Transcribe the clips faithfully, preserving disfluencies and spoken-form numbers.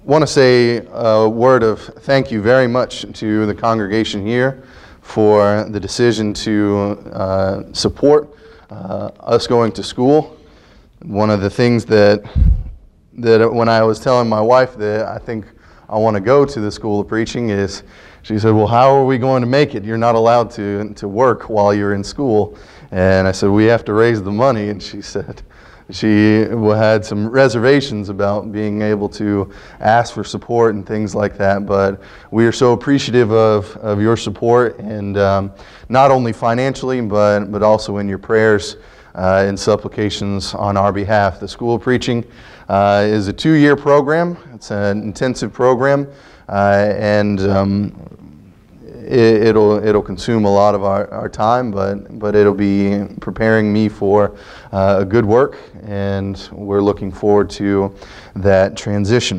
want to say a word of thank you very much to the congregation here for the decision to uh, support uh, us going to school. One of the things that that when I was telling my wife that I think I want to go to the School of Preaching is, she said, well, how are we going to make it? You're not allowed to, to work while you're in school. And I said, we have to raise the money. And she said, she had some reservations about being able to ask for support and things like that, but we are so appreciative of, of your support, and um, not only financially, but, but also in your prayers uh, and supplications on our behalf. The School of Preaching uh, is a two-year program. It's an intensive program, uh, and um, It, it'll it'll consume a lot of our, our time, but but it'll be preparing me for uh, a good work, and we're looking forward to that transition.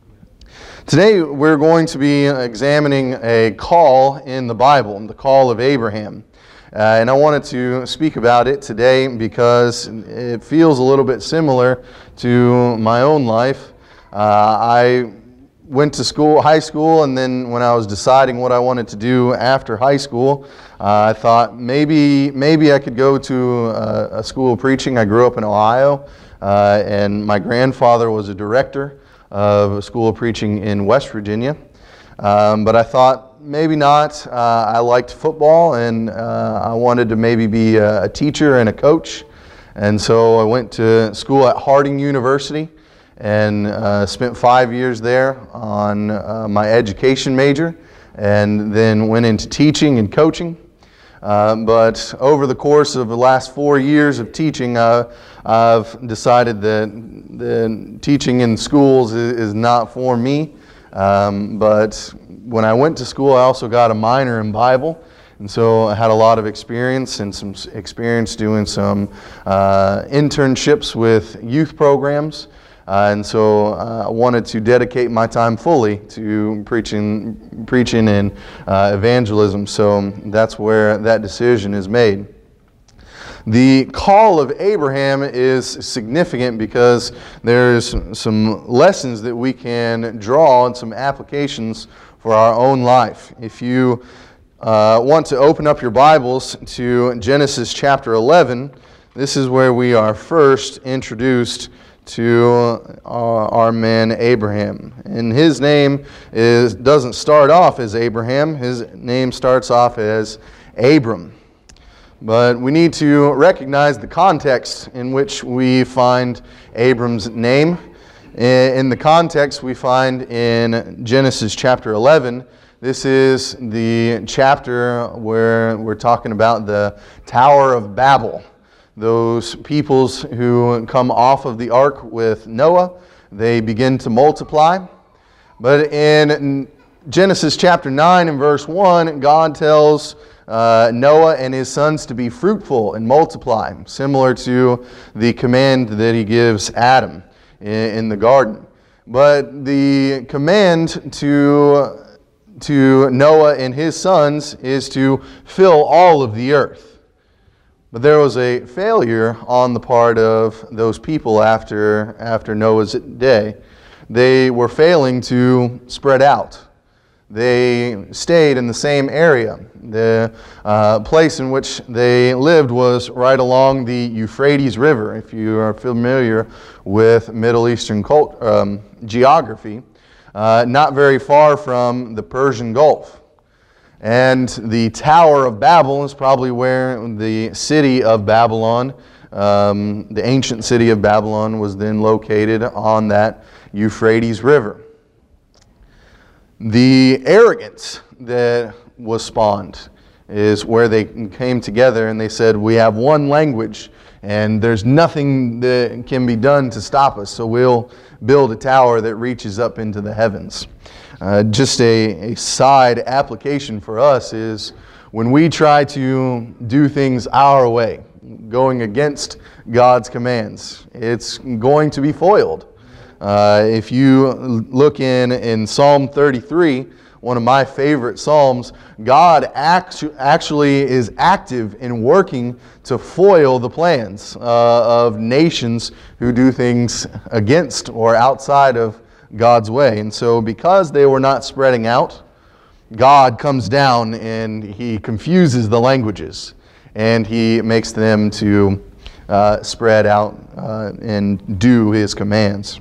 Today we're going to be examining a call in the Bible, the call of Abraham. Uh, and I wanted to speak about it today because it feels a little bit similar to my own life. Uh, I went to school, high school, and then when I was deciding what I wanted to do after high school, uh, I thought maybe maybe I could go to a, a school of preaching. I grew up in Ohio, uh, and my grandfather was a director of a school of preaching in West Virginia. Um, but I thought maybe not. Uh, I liked football, and uh, I wanted to maybe be a, a teacher and a coach. And so I went to school at Harding University, and uh, spent five years there on uh, my education major, and then went into teaching and coaching. Uh, but over the course of the last four years of teaching, uh, I've decided that the teaching in schools is, is not for me. Um, but when I went to school, I also got a minor in Bible. And so I had a lot of experience and some experience doing some uh, internships with youth programs. Uh, and so uh, I wanted to dedicate my time fully to preaching, preaching and uh, evangelism. So that's where that decision is made. The call of Abraham is significant because there's some lessons that we can draw and some applications for our own life. If you uh, want to open up your Bibles to Genesis chapter eleven, this is where we are first introduced to our, our man Abraham. And his name is doesn't start off as Abraham. His name starts off as Abram. But we need to recognize the context in which we find Abram's name. In the context we find in Genesis chapter eleven, this is the chapter where we're talking about the Tower of Babel. Those peoples who come off of the ark with Noah, they begin to multiply. But in Genesis chapter nine and verse one, God tells uh, Noah and his sons to be fruitful and multiply, similar to the command that he gives Adam in, in the garden. But the command to, to Noah and his sons is to fill all of the earth. But there was a failure on the part of those people after, after Noah's day. They were failing to spread out. They stayed in the same area. The uh, place in which they lived was right along the Euphrates River. If you are familiar with Middle Eastern cult, um, geography, uh, not very far from the Persian Gulf. And the Tower of Babel is probably where the city of Babylon, um, the ancient city of Babylon, was then located on that Euphrates River. The arrogance that was spawned is where they came together and they said, we have one language and there's nothing that can be done to stop us, so we'll build a tower that reaches up into the heavens. Uh, just a, a side application for us is when we try to do things our way, going against God's commands, it's going to be foiled. Uh, if you look in, in Psalm thirty-three, one of my favorite Psalms, God actu- actually is active in working to foil the plans uh, of nations who do things against or outside of God's way. And so because they were not spreading out, God comes down and he confuses the languages, and he makes them to uh, spread out uh, and do his commands.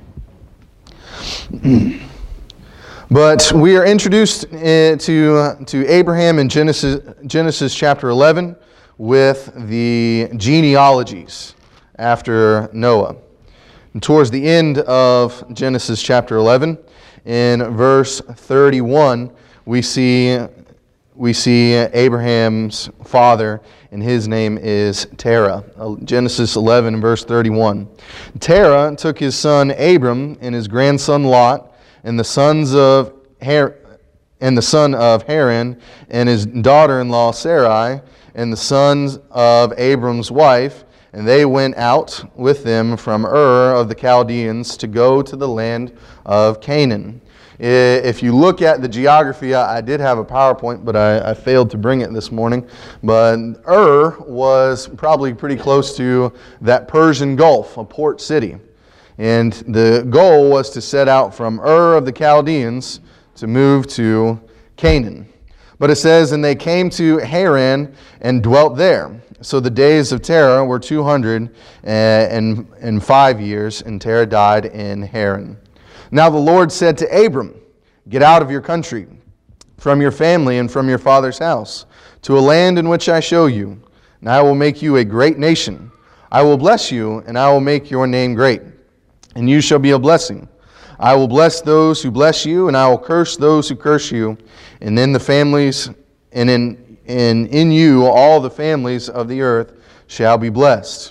But we are introduced uh, to, uh, to Abraham in Genesis, Genesis chapter eleven with the genealogies after Noah. And towards the end of Genesis chapter eleven, in verse thirty-one, we see, we see Abraham's father, and his name is Terah. Genesis eleven, verse thirty-one. Terah took his son Abram and his grandson Lot, and the sons of Har- and the son of Haran, and his daughter-in-law Sarai, and the sons of Abram's wife, and they went out with them from Ur of the Chaldeans to go to the land of Canaan. If you look at the geography, I did have a PowerPoint, but I, I failed to bring it this morning. But Ur was probably pretty close to that Persian Gulf, a port city. And the goal was to set out from Ur of the Chaldeans to move to Canaan. But it says, and they came to Haran and dwelt there. So the days of Terah were two hundred and five years, and Terah died in Haran. Now the Lord said to Abram, get out of your country, from your family and from your father's house, to a land in which I show you, and I will make you a great nation. I will bless you, and I will make your name great, and you shall be a blessing. I will bless those who bless you, and I will curse those who curse you, and in the families, and in and in you all the families of the earth shall be blessed.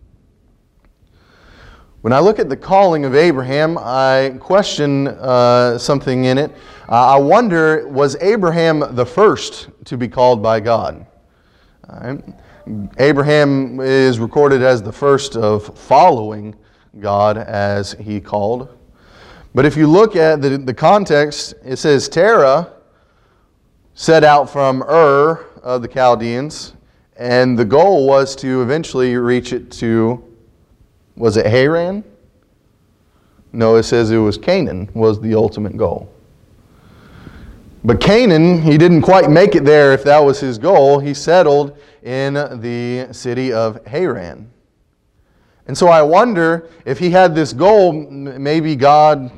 When I look at the calling of Abraham, I question uh, something in it. Uh, I wonder, was Abraham the first to be called by God? All right. Abraham is recorded as the first of following God as he called. But if you look at the, the context, it says Terah set out from Ur of the Chaldeans, and the goal was to eventually reach it to, was it Haran? No, it says it was Canaan was the ultimate goal. But Canaan, he didn't quite make it there if that was his goal. He settled in the city of Haran. And so I wonder if he had this goal, maybe God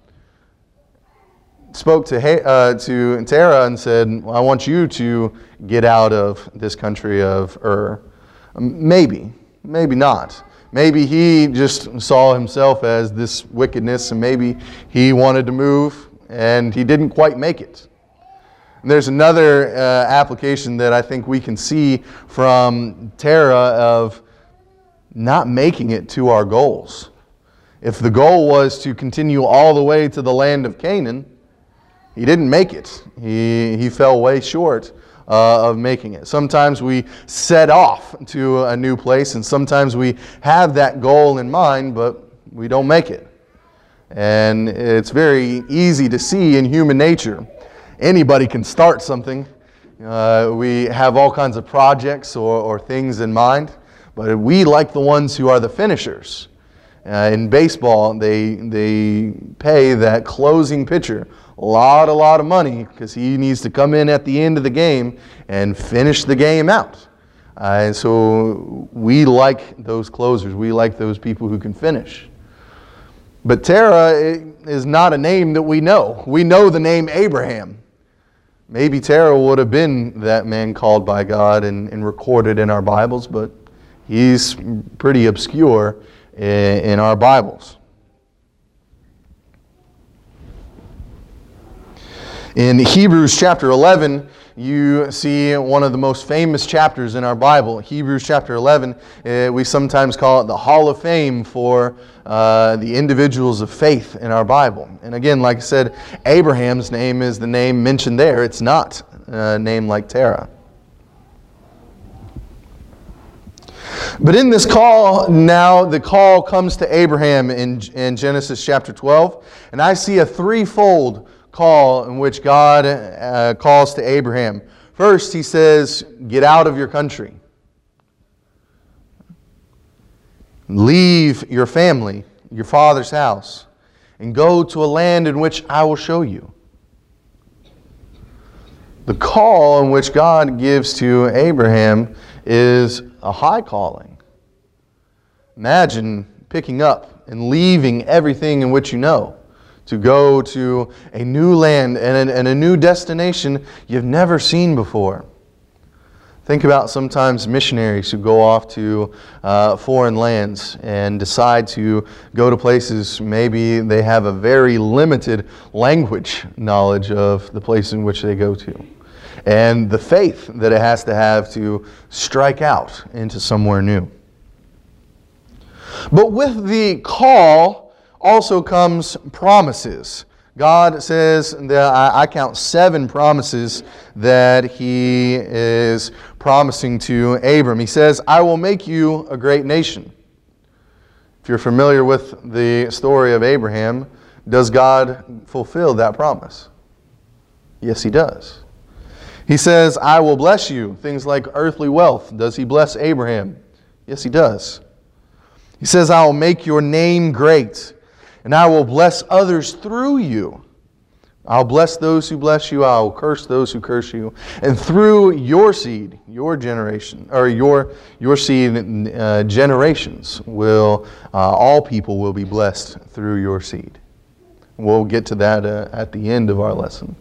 spoke to uh, to Terah and said, well, I want you to get out of this country of Ur. Maybe, maybe not. Maybe he just saw himself as this wickedness, and maybe he wanted to move and he didn't quite make it. And there's another uh, application that I think we can see from Terah of not making it to our goals. If the goal was to continue all the way to the land of Canaan, he didn't make it. He, he fell way short uh, of making it. Sometimes we set off to a new place, and sometimes we have that goal in mind, but we don't make it. And it's very easy to see in human nature. Anybody can start something. Uh, we have all kinds of projects or, or things in mind, but we like the ones who are the finishers. Uh, in baseball, they they pay that closing pitcher a lot, a lot of money because he needs to come in at the end of the game and finish the game out. Uh, and so we like those closers. We like those people who can finish. But Terah is not a name that we know. We know the name Abraham. Maybe Terah would have been that man called by God and, and recorded in our Bibles, but he's pretty obscure in, in our Bibles. In Hebrews chapter eleven, you see one of the most famous chapters in our Bible. Hebrews chapter eleven, uh, we sometimes call it the Hall of Fame for uh, the individuals of faith in our Bible. And again, like I said, Abraham's name is the name mentioned there. It's not a name like Terah. But in this call, now the call comes to Abraham in, in Genesis chapter twelve, and I see a threefold call in which God uh, calls to Abraham. First, he says, get out of your country. Leave your family, your father's house. and go to a land in which I will show you. The call in which God gives to Abraham is a high calling. Imagine picking up and leaving everything in which you know to go to a new land and a, and a new destination you've never seen before. Think about sometimes missionaries who go off to uh, foreign lands and decide to go to places maybe they have a very limited language knowledge of the place in which they go to, and the faith that it has to have to strike out into somewhere new. But with the call also comes promises. God says that I count seven promises that He is promising to Abram. He says, I will make you a great nation. If you're familiar with the story of Abraham, does God fulfill that promise? Yes, He does. He says, I will bless you. Things like earthly wealth. Does He bless Abraham? Yes, He does. He says, I will make your name great, and I will bless others through you. I'll bless those who bless you. I will curse those who curse you. And through your seed, your generation, or your your seed uh, generations, will uh, all people will be blessed through your seed. We'll get to that uh, at the end of our lesson.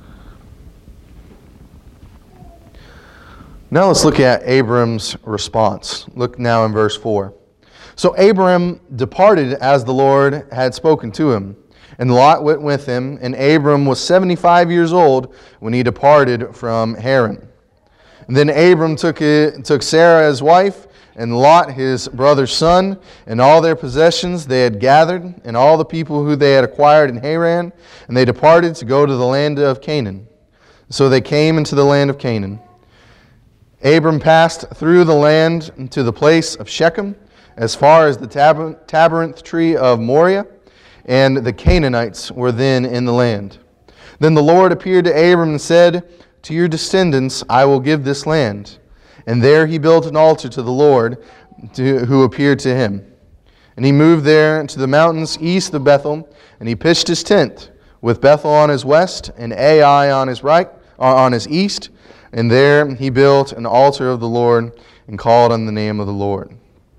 Now let's look at Abram's response. Look now in verse four. So Abram departed as the Lord had spoken to him, and Lot went with him, and Abram was seventy-five years old when he departed from Haran. And then Abram took, it, took Sarah his wife, and Lot his brother's son, and all their possessions they had gathered, and all the people who they had acquired in Haran, and they departed to go to the land of Canaan. So they came into the land of Canaan. Abram passed through the land to the place of Shechem, as far as the tab- tabernacle tree of Moriah, and the Canaanites were then in the land. Then the Lord appeared to Abram and said, to your descendants I will give this land. And there he built an altar to the Lord to, who appeared to him. And he moved there to the mountains east of Bethel, and he pitched his tent, with Bethel on his west and Ai on his right, on his east. And there he built an altar of the Lord and called on the name of the Lord.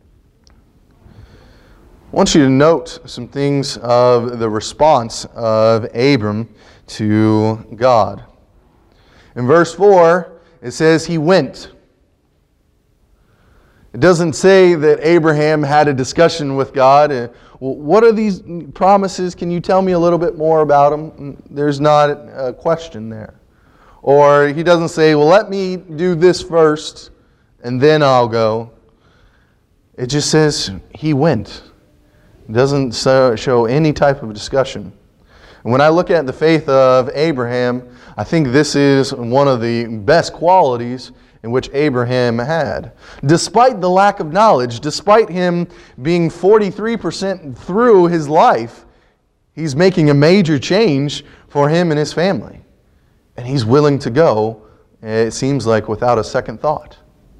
I want you to note some things of the response of Abram to God. In verse four, it says he went. It doesn't say that Abraham had a discussion with God. Well, what are these promises? Can you tell me a little bit more about them? There's not a question there. Or he doesn't say, well, let me do this first, and then I'll go. It just says he went. It doesn't show any type of discussion. And when I look at the faith of Abraham, I think this is one of the best qualities in which Abraham had. Despite the lack of knowledge, despite him being forty-three percent through his life, he's making a major change for him and his family. And he's willing to go, it seems like, without a second thought.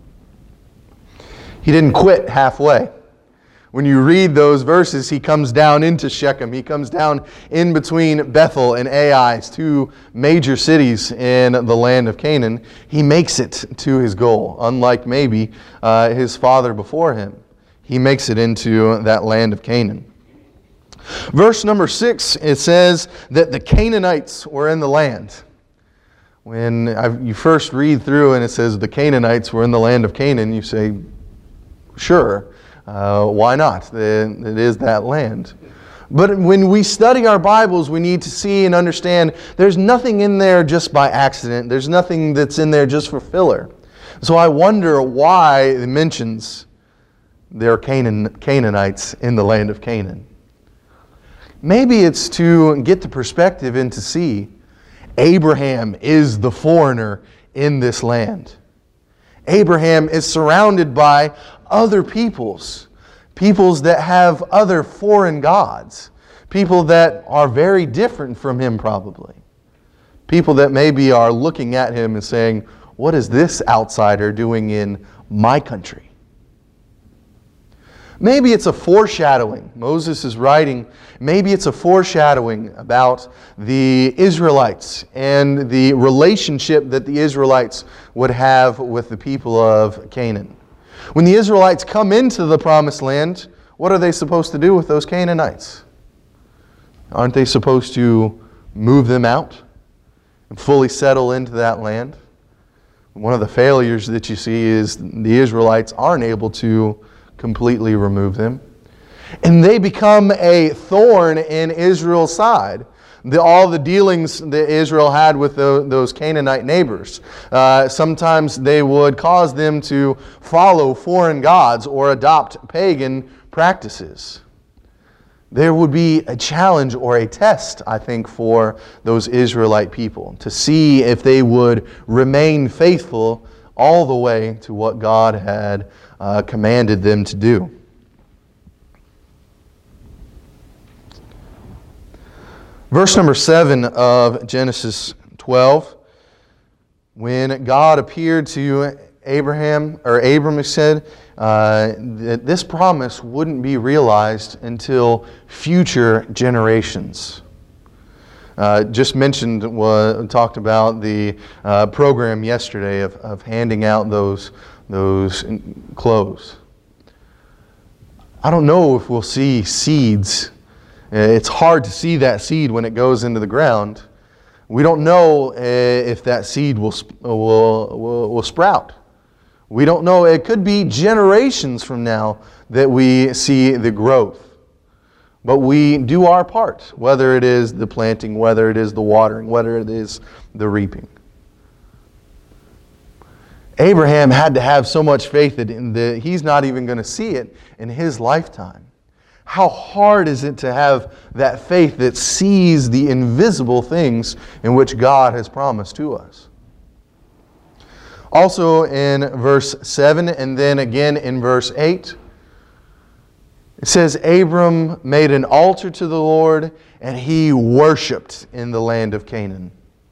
He didn't quit halfway. When you read those verses, he comes down into Shechem. He comes down in between Bethel and Ai, two major cities in the land of Canaan. He makes it to his goal, unlike maybe uh, his father before him. He makes it into that land of Canaan. Verse number six, it says that the Canaanites were in the land. When I've, you first read through and it says the Canaanites were in the land of Canaan, you say, sure. Uh, why not? It is that land. But when we study our Bibles, we need to see and understand there's nothing in there just by accident. There's nothing that's in there just for filler. So I wonder why it mentions there are Canaan, Canaanites in the land of Canaan. Maybe it's to get the perspective and to see Abraham is the foreigner in this land. Abraham is surrounded by other peoples, peoples that have other foreign gods, people that are very different from him probably, people that maybe are looking at him and saying, what is this outsider doing in my country? Maybe it's a foreshadowing. Moses is writing, maybe it's a foreshadowing about the Israelites and the relationship that the Israelites would have with the people of Canaan. When the Israelites come into the promised land, what are they supposed to do with those Canaanites? Aren't they supposed to move them out and fully settle into that land? One of the failures that you see is the Israelites aren't able to completely remove them. And they become a thorn in Israel's side. The, all the dealings that Israel had with the, those Canaanite neighbors. Uh, sometimes they would cause them to follow foreign gods or adopt pagan practices. There would be a challenge or a test, I think, for those Israelite people to see if they would remain faithful all the way to what God had uh, commanded them to do. Verse number seven of Genesis twelve, when God appeared to Abraham, or Abram said, uh, that this promise wouldn't be realized until future generations. Uh, just mentioned, uh, talked about the uh, program yesterday of, of handing out those, those clothes. I don't know if we'll see seeds. It's hard to see that seed when it goes into the ground. We don't know uh, if that seed will, will, will, will sprout. We don't know. It could be generations from now that we see the growth. But we do our part, whether it is the planting, whether it is the watering, whether it is the reaping. Abraham had to have so much faith that he's not even going to see it in his lifetime. How hard is it to have that faith that sees the invisible things in which God has promised to us? Also in verse seven and then again in verse eight, it says, Abram made an altar to the Lord, and he worshipped in the land of Canaan.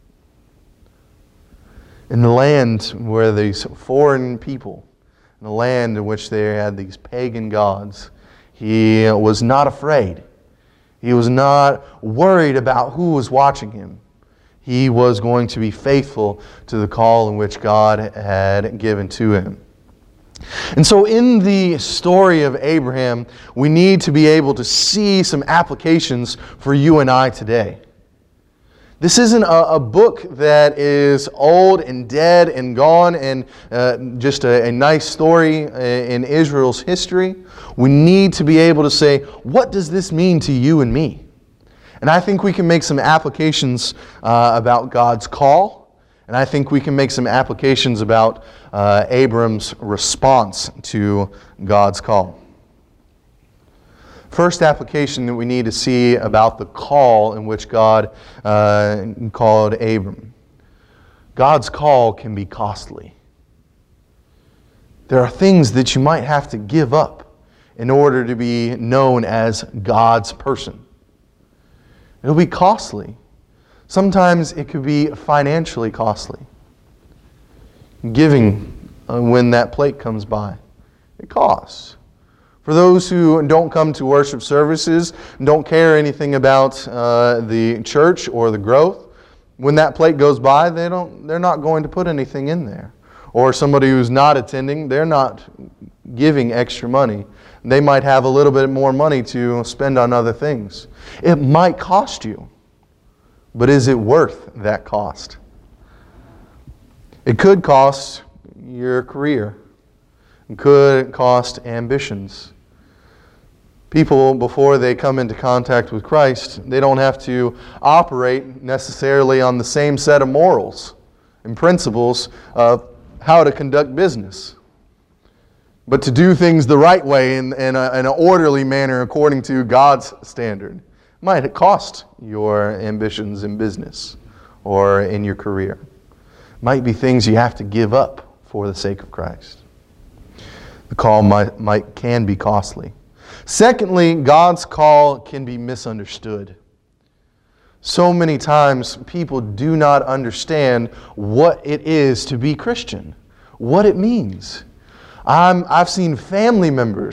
In the land where these foreign people, in the land in which they had these pagan gods, he was not afraid. He was not worried about who was watching him. He was going to be faithful to the call in which God had given to him. And so in the story of Abraham, we need to be able to see some applications for you and I today. This isn't a, a book that is old and dead and gone and uh, just a, a nice story in Israel's history. We need to be able to say, what does this mean to you and me? And I think we can make some applications uh, about God's call. And I think we can make some applications about uh, Abram's response to God's call. First application that we need to see about the call in which God uh, called Abram. God's call can be costly. There are things that you might have to give up in order to be known as God's person. It'll be costly. Sometimes it could be financially costly. Giving uh, when that plate comes by, it costs. For those who don't come to worship services, don't care anything about uh, the church or the growth, when that plate goes by, they don't, they're not going to put anything in there. Or somebody who's not attending, they're not giving extra money. They might have a little bit more money to spend on other things. It might cost you. But is it worth that cost? It could cost your career. It could cost ambitions. People, before they come into contact with Christ, they don't have to operate necessarily on the same set of morals and principles of how to conduct business. But to do things the right way in, in, a, in an orderly manner according to God's standard might cost your ambitions in business or in your career. Might be things you have to give up for the sake of Christ. The call might, might can be costly. Secondly, God's call can be misunderstood. So many times people do not understand what it is to be Christian, what it means. I'm, I've seen family members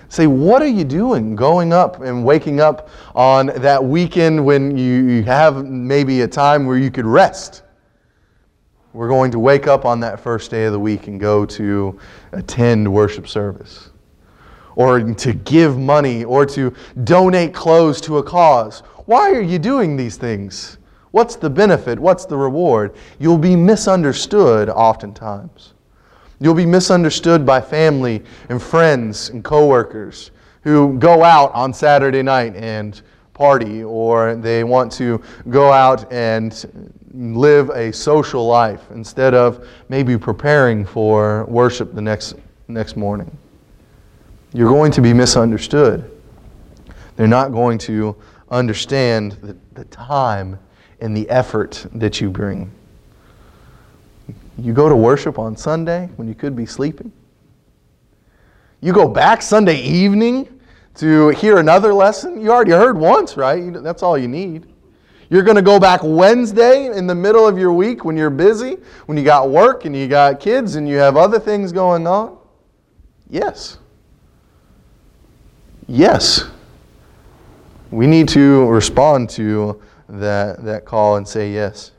Say, what are you doing going up and waking up on that weekend when you, you have maybe a time where you could rest? We're going to wake up on that first day of the week and go to attend worship service, or to give money, or to donate clothes to a cause. Why are you doing these things? What's the benefit? What's the reward? You'll be misunderstood oftentimes. You'll be misunderstood by family and friends and coworkers who go out on Saturday night and party, or they want to go out and live a social life instead of maybe preparing for worship the next next morning. You're going to be misunderstood. They're not going to understand the, the time and the effort that you bring. You go to worship on Sunday when you could be sleeping. You go back Sunday evening to hear another lesson. You already heard once, right? That's all you need. You're going to go back Wednesday in the middle of your week when you're busy, when you got work and you got kids and you have other things going on? Yes. Yes. We need to respond to that, that call and say yes.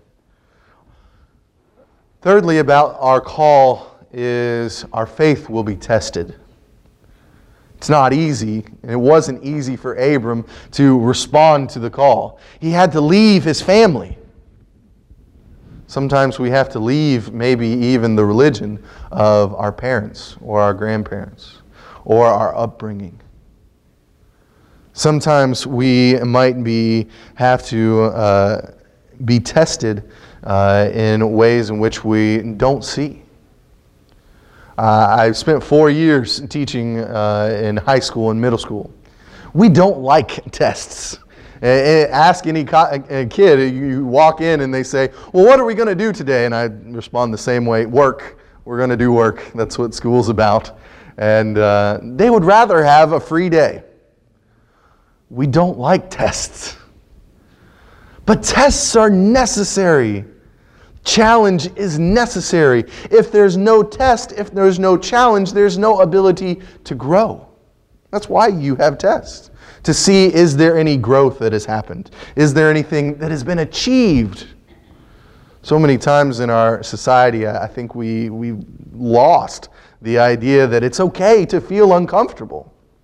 Thirdly, about our call is our faith will be tested. It's not easy, and it wasn't easy for Abram to respond to the call. He had to leave his family. Sometimes we have to leave maybe even the religion of our parents or our grandparents or our upbringing. Sometimes we might be have to uh, be tested Uh, in ways in which we don't see. Uh, I've spent four years teaching uh, in high school and middle school. We don't like tests. Uh, ask any co- a kid, you walk in and they say, well, what are we going to do today? And I respond the same way, work. We're going to do work. That's what school's about. And uh, they would rather have a free day. We don't like tests. But tests are necessary. Challenge is necessary. If there's no test, if there's no challenge, there's no ability to grow. That's why you have tests. To see, is there any growth that has happened? Is there anything that has been achieved? So many times in our society, I think we, we've lost the idea that it's okay to feel uncomfortable.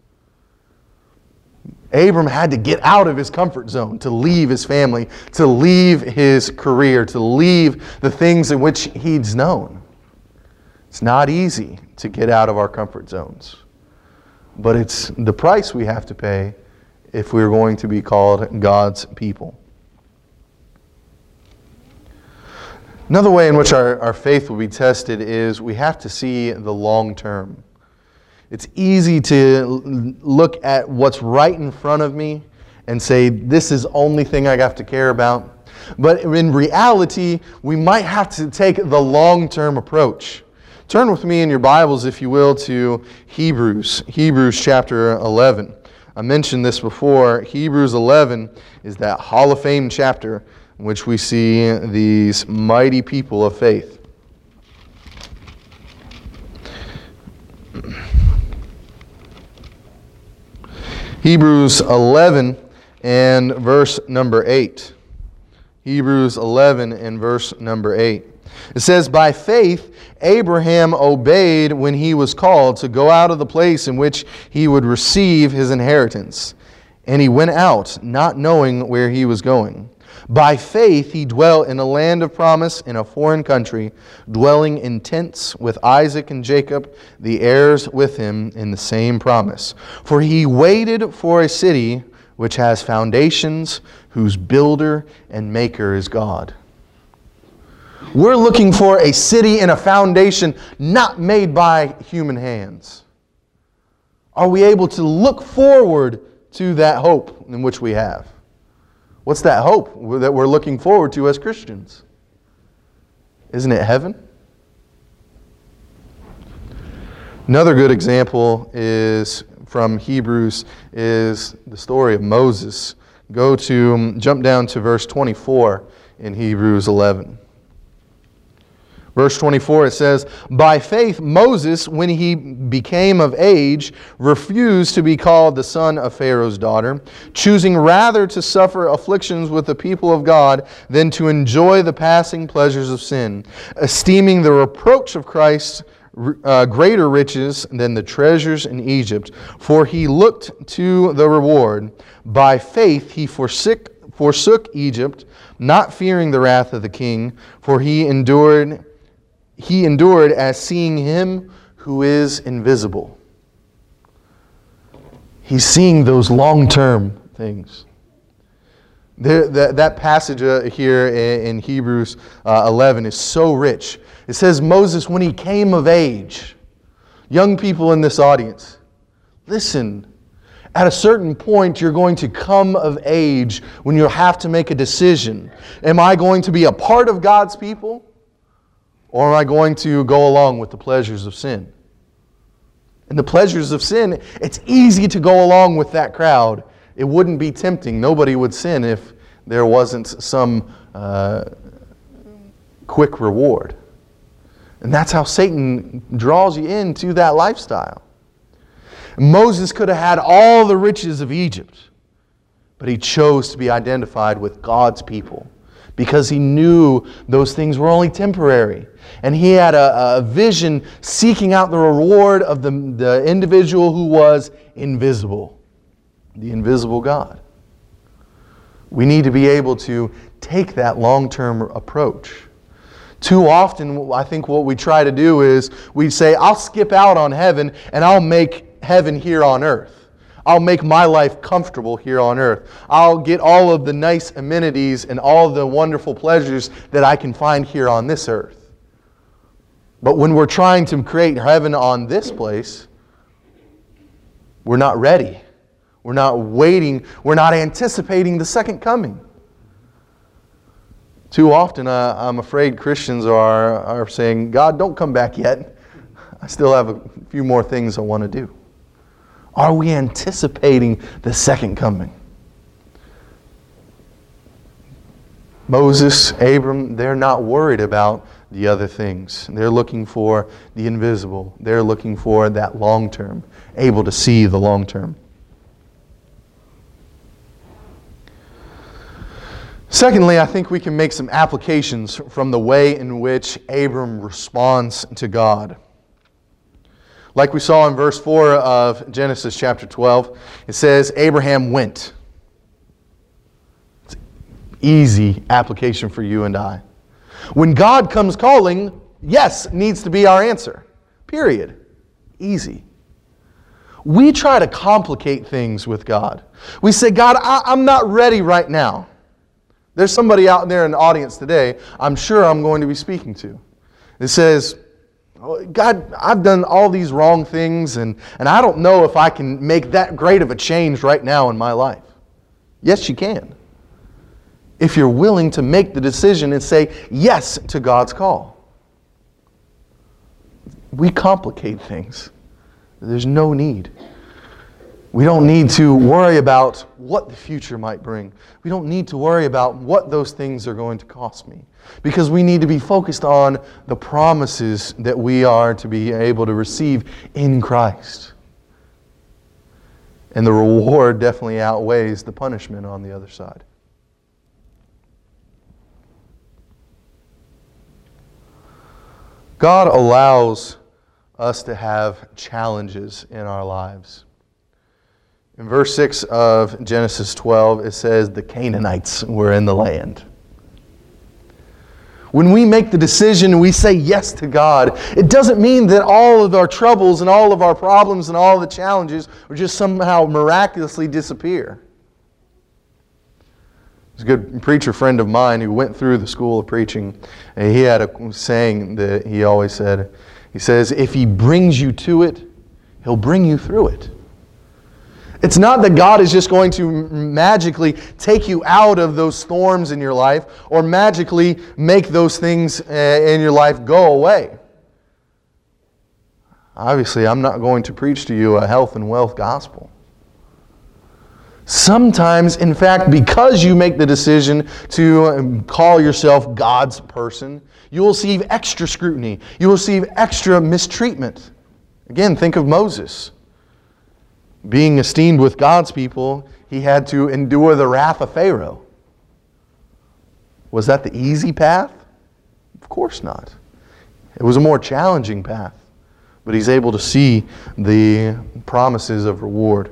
Abram had to get out of his comfort zone, to leave his family, to leave his career, to leave the things in which he's known. It's not easy to get out of our comfort zones, but it's the price we have to pay if we're going to be called God's people. Another way in which our, our faith will be tested is we have to see the long term. It's easy to look at what's right in front of me and say, this is the only thing I have to care about. But in reality, we might have to take the long-term approach. Turn with me in your Bibles, if you will, to Hebrews, Hebrews chapter eleven. I mentioned this before. Hebrews eleven is that Hall of Fame chapter in which we see these mighty people of faith. Hebrews eleven and verse number eight. Hebrews eleven and verse number eight. It says, by faith Abraham obeyed when he was called to go out of the place in which he would receive his inheritance. And he went out, not knowing where he was going. By faith he dwelt in a land of promise in a foreign country, dwelling in tents with Isaac and Jacob, the heirs with him in the same promise. For he waited for a city which has foundations, whose builder and maker is God. We're looking for a city and a foundation not made by human hands. Are we able to look forward to that hope in which we have? What's that hope that we're looking forward to as Christians? Isn't it heaven? Another good example is from Hebrews is the story of Moses. Go to, jump down to verse twenty-four in Hebrews eleven. Verse twenty-four, it says, "By faith Moses, when he became of age, refused to be called the son of Pharaoh's daughter, choosing rather to suffer afflictions with the people of God than to enjoy the passing pleasures of sin, esteeming the reproach of Christ uh, greater riches than the treasures in Egypt, for he looked to the reward. By faith he forsook, forsook Egypt, not fearing the wrath of the king, for he endured He endured as seeing him who is invisible." He's seeing those long-term things. There, that, that passage uh, here in, in Hebrews uh, eleven is so rich. It says Moses, when he came of age, young people in this audience, listen, at a certain point you're going to come of age when you'll have to make a decision. Am I going to be a part of God's people? Or am I going to go along with the pleasures of sin? And the pleasures of sin, it's easy to go along with that crowd. It wouldn't be tempting. Nobody would sin if there wasn't some uh, quick reward. And that's how Satan draws you into that lifestyle. Moses could have had all the riches of Egypt, but he chose to be identified with God's people because he knew those things were only temporary. And he had a, a vision seeking out the reward of the, the individual who was invisible, the invisible God. We need to be able to take that long-term approach. Too often, I think what we try to do is we say, I'll skip out on heaven and I'll make heaven here on earth. I'll make my life comfortable here on earth. I'll get all of the nice amenities and all the wonderful pleasures that I can find here on this earth. But when we're trying to create heaven on this place, we're not ready. We're not waiting. We're not anticipating the second coming. Too often, uh, I'm afraid Christians are, are saying, God, don't come back yet. I still have a few more things I want to do. Are we anticipating the second coming? Moses, Abram, they're not worried about the other things. They're looking for the invisible. They're looking for that long term, able to see the long term. Secondly, I think we can make some applications from the way in which Abram responds to God. Like we saw in verse four of Genesis chapter twelve, it says, Abraham went. It's an easy application for you and I. When God comes calling, yes needs to be our answer. Period. Easy. We try to complicate things with God. We say, God, I, I'm not ready right now. There's somebody out there in the audience today I'm sure I'm going to be speaking to. It says, God, I've done all these wrong things, and, and I don't know if I can make that great of a change right now in my life. Yes, you can. If you're willing to make the decision and say yes to God's call. We complicate things. There's no need. We don't need to worry about what the future might bring. We don't need to worry about what those things are going to cost me. Because we need to be focused on the promises that we are to be able to receive in Christ. And the reward definitely outweighs the punishment on the other side. God allows us to have challenges in our lives. In verse six of Genesis twelve, it says the Canaanites were in the land. When we make the decision and we say yes to God, it doesn't mean that all of our troubles and all of our problems and all of the challenges will just somehow miraculously disappear. There's a good preacher friend of mine who went through the school of preaching, and he had a saying that he always said. He says, if He brings you to it, He'll bring you through it. It's not that God is just going to magically take you out of those storms in your life or magically make those things in your life go away. Obviously, I'm not going to preach to you a health and wealth gospel. Sometimes, in fact, because you make the decision to call yourself God's person, you will receive extra scrutiny. You will receive extra mistreatment. Again, think of Moses. Being esteemed with God's people, he had to endure the wrath of Pharaoh. Was that the easy path? Of course not. It was a more challenging path. But he's able to see the promises of reward.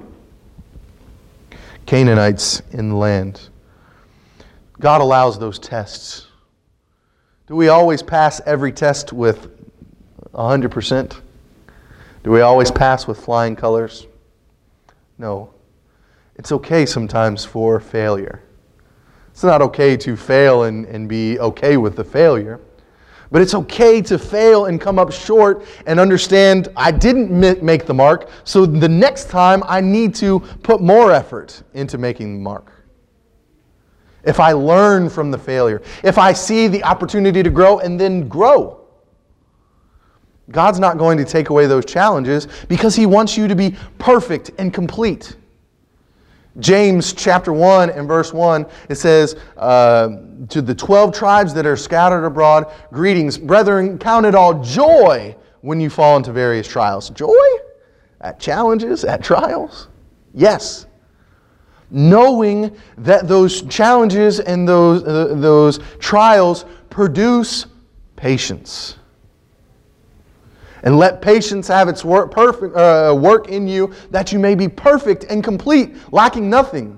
Canaanites in the land. God allows those tests. Do we always pass every test with one hundred percent? Do we always pass with flying colors? No. It's okay sometimes for failure. It's not okay to fail and, and be okay with the failure. But it's okay to fail and come up short and understand I didn't make the mark, so the next time I need to put more effort into making the mark. If I learn from the failure, if I see the opportunity to grow and then grow. God's not going to take away those challenges because He wants you to be perfect and complete. James chapter one and verse one, it says, uh, to the twelve tribes that are scattered abroad, greetings, brethren, count it all joy when you fall into various trials. Joy? At challenges? At trials? Yes. Knowing that those challenges and those, uh, those trials produce patience. And let patience have its work, perfect, uh, work in you, that you may be perfect and complete, lacking nothing.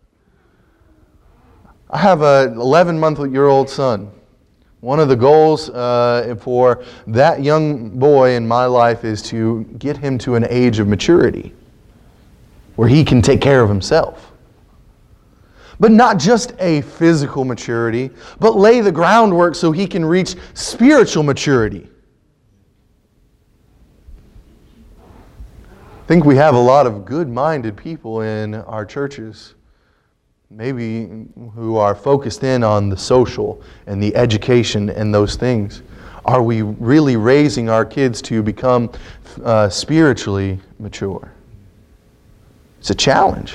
I have an eleven-month-year-old son. One of the goals uh, for that young boy in my life is to get him to an age of maturity where he can take care of himself. But not just a physical maturity, but lay the groundwork so he can reach spiritual maturity. I think we have a lot of good-minded people in our churches, maybe who are focused in on the social and the education and those things. Are we really raising our kids to become uh, spiritually mature? It's a challenge.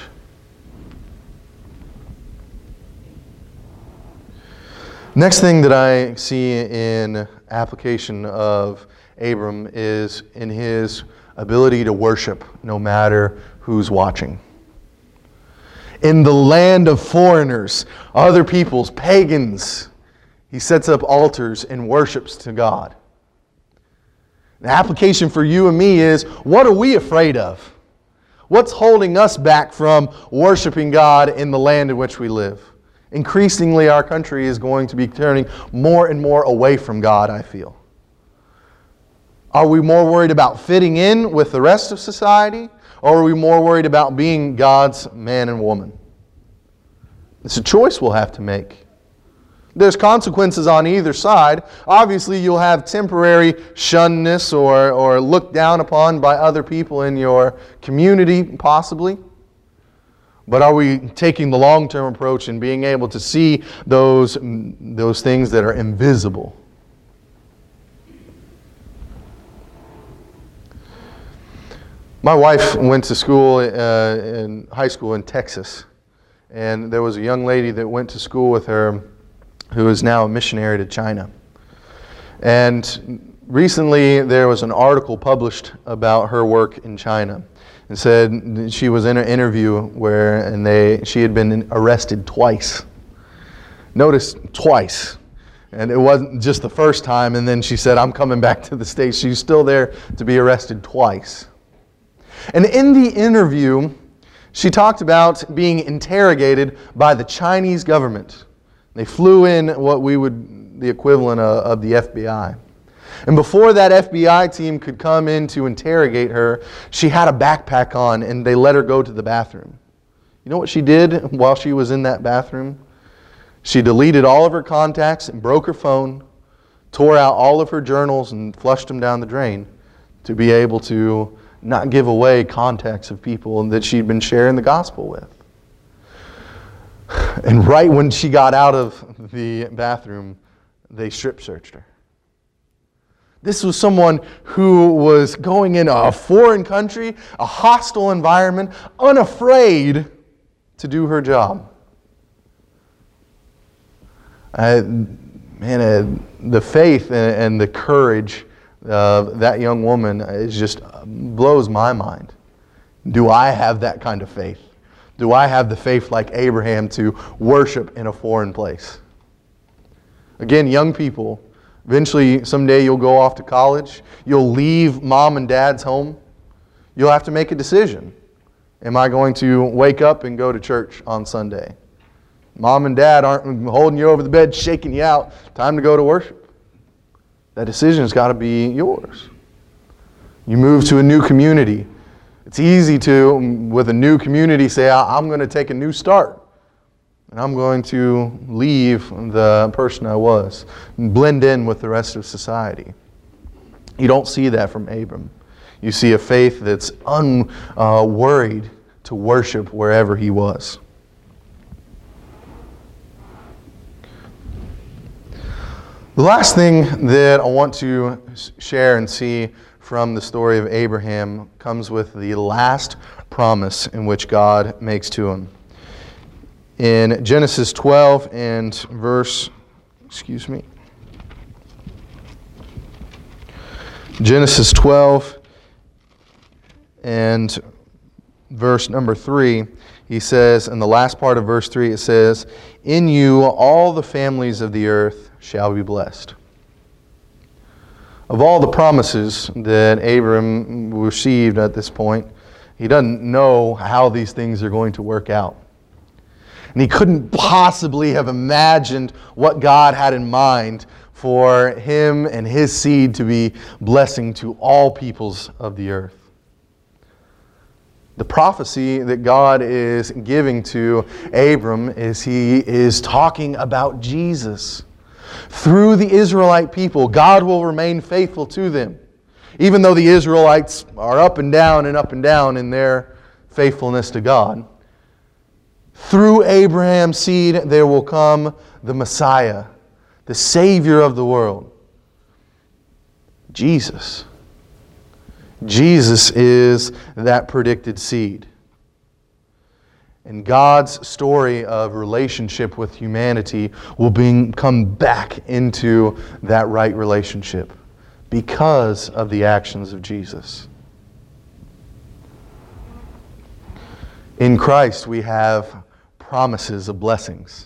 Next thing that I see in application of Abram is in his ability to worship no matter who's watching. In the land of foreigners, other peoples, pagans, he sets up altars and worships to God. The application for you and me is, what are we afraid of? What's holding us back from worshiping God in the land in which we live? Increasingly, our country is going to be turning more and more away from God, I feel. Are we more worried about fitting in with the rest of society? Or are we more worried about being God's man and woman? It's a choice we'll have to make. There's consequences on either side. Obviously, you'll have temporary shunness or, or looked down upon by other people in your community, possibly. But are we taking the long-term approach and being able to see those, those things that are invisible? My wife went to school, uh, in high school in Texas, and there was a young lady that went to school with her who is now a missionary to China. And recently there was an article published about her work in China. It said she was in an interview where and they she had been arrested twice. Notice twice. And it wasn't just the first time, and then she said, I'm coming back to the States. She's still there to be arrested twice. And in the interview, she talked about being interrogated by the Chinese government. They flew in what we would, the equivalent of, of the F B I. And before that F B I team could come in to interrogate her, she had a backpack on and they let her go to the bathroom. You know what she did while she was in that bathroom? She deleted all of her contacts and broke her phone, tore out all of her journals and flushed them down the drain to be able to not give away contacts of people that she'd been sharing the gospel with. And right when she got out of the bathroom, they strip searched her. This was someone who was going in a foreign country, a hostile environment, unafraid to do her job. I, man, uh, the faith and, and the courage of that young woman is just blows my mind. Do I have that kind of faith? Do I have the faith like Abraham to worship in a foreign place? Again, young people, eventually someday you'll go off to college. You'll leave mom and dad's home. You'll have to make a decision. Am I going to wake up and go to church on Sunday? Mom and dad aren't holding you over the bed, shaking you out. Time to go to worship. That decision's got to be yours. You move to a new community. It's easy to, with a new community, say, I'm going to take a new start. And I'm going to leave the person I was and blend in with the rest of society. You don't see that from Abram. You see a faith that's unworried to worship wherever he was. The last thing that I want to share and see from the story of Abraham comes with the last promise in which God makes to him. In Genesis twelve and verse, excuse me, Genesis twelve and verse number three, he says, in the last part of verse three, it says, "In you all the families of the earth shall be blessed." Of all the promises that Abram received at this point, he doesn't know how these things are going to work out. And he couldn't possibly have imagined what God had in mind for him and his seed to be blessing to all peoples of the earth. The prophecy that God is giving to Abram is he is talking about Jesus. Through the Israelite people, God will remain faithful to them. Even though the Israelites are up and down and up and down in their faithfulness to God, through Abraham's seed there will come the Messiah, the Savior of the world, Jesus. Jesus is that predicted seed. And God's story of relationship with humanity will bring, come back into that right relationship because of the actions of Jesus. In Christ we have promises of blessings.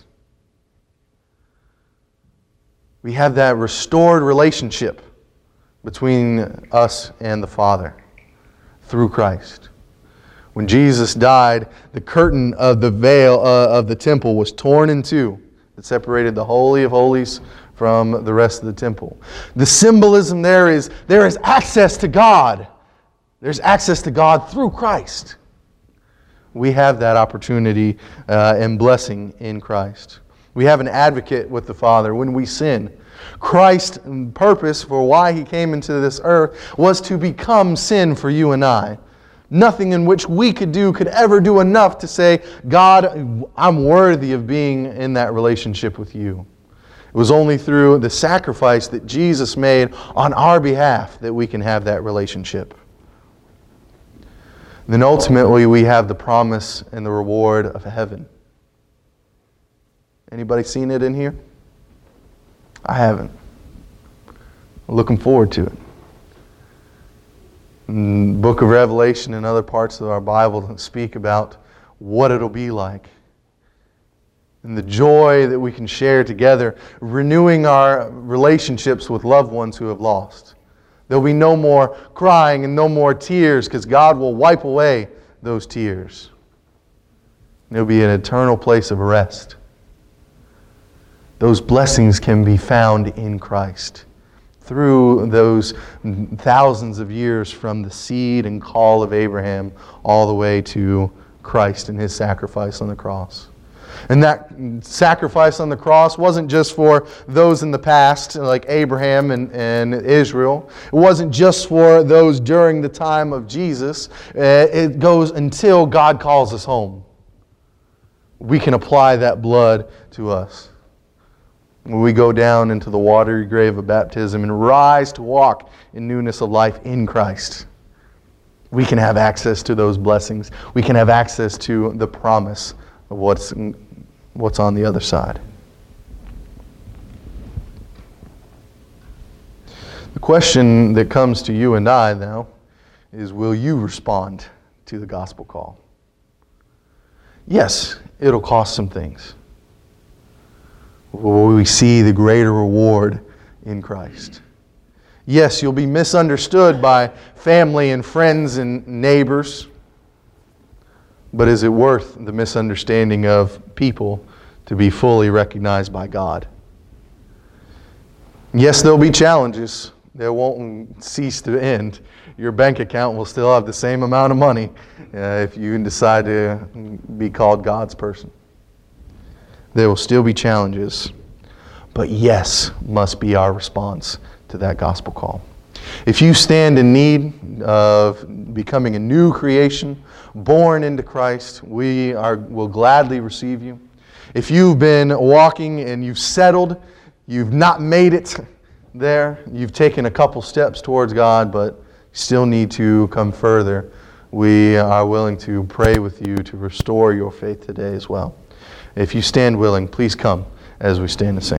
We have that restored relationship between us and the Father through Christ. When Jesus died, the curtain of the veil uh, of the temple was torn in two. It separated the Holy of Holies from the rest of the temple. The symbolism there is there is access to God. There's access to God through Christ. We have that opportunity uh, and blessing in Christ. We have an advocate with the Father when we sin. Christ's purpose for why He came into this earth was to become sin for you and I. Nothing in which we could do could ever do enough to say, God, I'm worthy of being in that relationship with you. It was only through the sacrifice that Jesus made on our behalf that we can have that relationship. Then ultimately we have the promise and the reward of heaven. Anybody seen it in here? I haven't. I'm looking forward to it. In the book of Revelation and other parts of our Bible speak about what it'll be like. And the joy that we can share together, renewing our relationships with loved ones who have lost. There'll be no more crying and no more tears because God will wipe away those tears. There'll be an eternal place of rest. Those blessings can be found in Christ through those thousands of years from the seed and call of Abraham all the way to Christ and His sacrifice on the cross. And that sacrifice on the cross wasn't just for those in the past, like Abraham and, and Israel. It wasn't just for those during the time of Jesus. It goes until God calls us home. We can apply that blood to us. When we go down into the watery grave of baptism and rise to walk in newness of life in Christ, we can have access to those blessings. We can have access to the promise of what's, what's on the other side. The question that comes to you and I now is, will you respond to the gospel call? Yes, it'll cost some things. Will we see the greater reward in Christ? Yes, you'll be misunderstood by family and friends and neighbors. But is it worth the misunderstanding of people to be fully recognized by God? Yes, there'll be challenges. They won't cease to end. Your bank account will still have the same amount of money uh, if you decide to be called God's person. There will still be challenges. But yes must be our response to that gospel call. If you stand in need of becoming a new creation, born into Christ, we are will gladly receive you. If you've been walking and you've settled, you've not made it there, you've taken a couple steps towards God, but still need to come further, we are willing to pray with you to restore your faith today as well. If you stand willing, please come as we stand and sing.